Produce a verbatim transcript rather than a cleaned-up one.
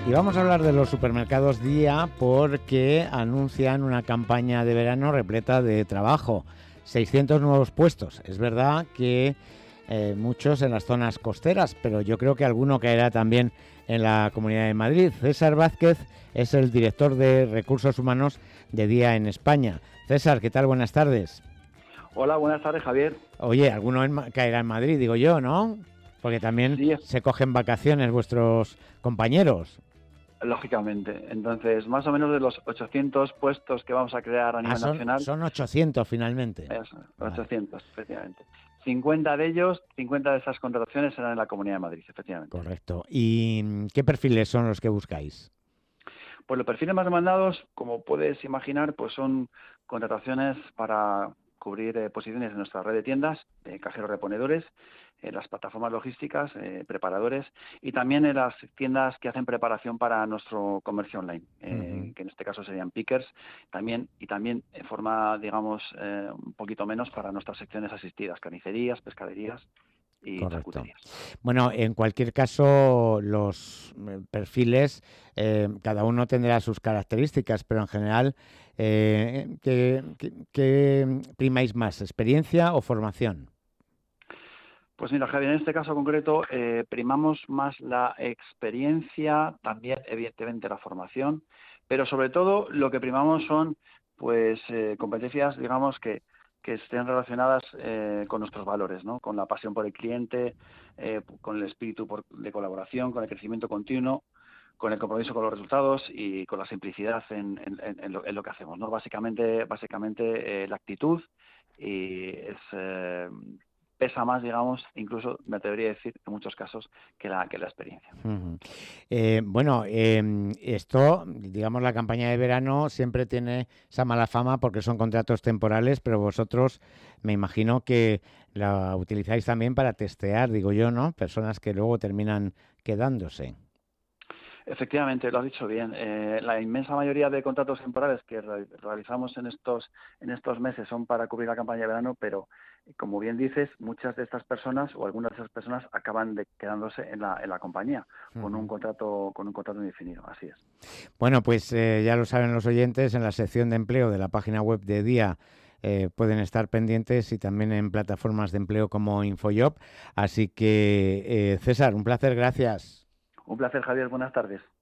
Y vamos a hablar de los supermercados Día porque anuncian una campaña de verano repleta de trabajo. seiscientos nuevos puestos. Es verdad que eh, muchos en las zonas costeras, pero yo creo que alguno caerá también en la Comunidad de Madrid. César Vázquez es el director de Recursos Humanos de Día en España. César, ¿qué tal? Buenas tardes. Hola, buenas tardes, Javier. Oye, alguno en, caerá en Madrid, digo yo, ¿no? Porque también sí. Se cogen vacaciones vuestros compañeros. Lógicamente. Entonces, más o menos de los ochocientos puestos que vamos a crear a nivel ah, son, nacional... Son ochocientos finalmente. Eso, ochocientos, vale. Efectivamente. cincuenta de ellos, cincuenta de esas contrataciones serán en la Comunidad de Madrid, efectivamente. Correcto. ¿Y qué perfiles son los que buscáis? Pues los perfiles más demandados, como puedes imaginar, pues son contrataciones para cubrir eh, posiciones en nuestra red de tiendas, de cajeros reponedores, en las plataformas logísticas, eh, preparadores, y también en las tiendas que hacen preparación para nuestro comercio online, eh, uh-huh. que en este caso serían pickers, también y también en forma, digamos, eh, un poquito menos para nuestras secciones asistidas, carnicerías, pescaderías y charcuterías. Bueno, en cualquier caso, los perfiles, eh, cada uno tendrá sus características, pero en general, eh, ¿qué, qué, qué primáis más, experiencia o formación? Pues mira, Javier, en este caso concreto eh, primamos más la experiencia, también evidentemente la formación, pero sobre todo lo que primamos son pues eh, competencias, digamos, que, que estén relacionadas eh, con nuestros valores, ¿no? Con la pasión por el cliente, eh, con el espíritu por, de colaboración, con el crecimiento continuo, con el compromiso con los resultados y con la simplicidad en, en, en, lo, en lo que hacemos, ¿no? Básicamente, básicamente eh, la actitud y es... Eh, pesa más, digamos, incluso me atrevería a decir en muchos casos que la que la experiencia. Uh-huh. Eh, bueno, eh, esto, digamos, la campaña de verano siempre tiene esa mala fama porque son contratos temporales, pero vosotros me imagino que la utilizáis también para testear, digo yo, ¿no? Personas que luego terminan quedándose. Efectivamente, lo has dicho bien. Eh, la inmensa mayoría de contratos temporales que re- realizamos en estos en estos meses son para cubrir la campaña de verano, pero como bien dices, muchas de estas personas o algunas de esas personas acaban de quedándose en la en la compañía uh-huh. con un contrato con un contrato indefinido. Así es. Bueno, pues eh, ya lo saben los oyentes, en la sección de empleo de la página web de Día eh, pueden estar pendientes y también en plataformas de empleo como InfoJob. Así que, eh, César, un placer, gracias. Un placer, Javier. Buenas tardes.